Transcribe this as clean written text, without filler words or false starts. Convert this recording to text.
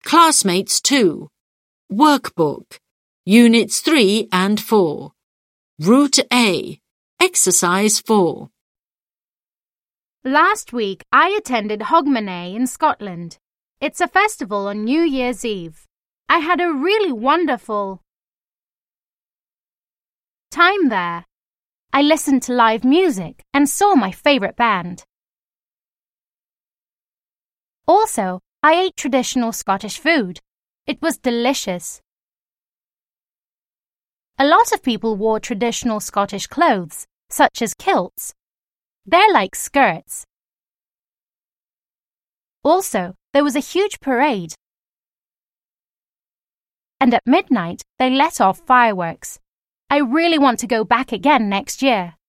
Classmates 2. Workbook. Units 3 and 4. Route A. Exercise 4. Last week, I attended Hogmanay in Scotland. It's a festival on New Year's Eve. I had a really wonderful time there. I listened to live music and saw my favourite band. Also, I ate traditional Scottish food. It was delicious. A lot of people wore traditional Scottish clothes, such as kilts. They're like skirts. Also, there was a huge parade. And at midnight, they let off fireworks. I really want to go back again next year.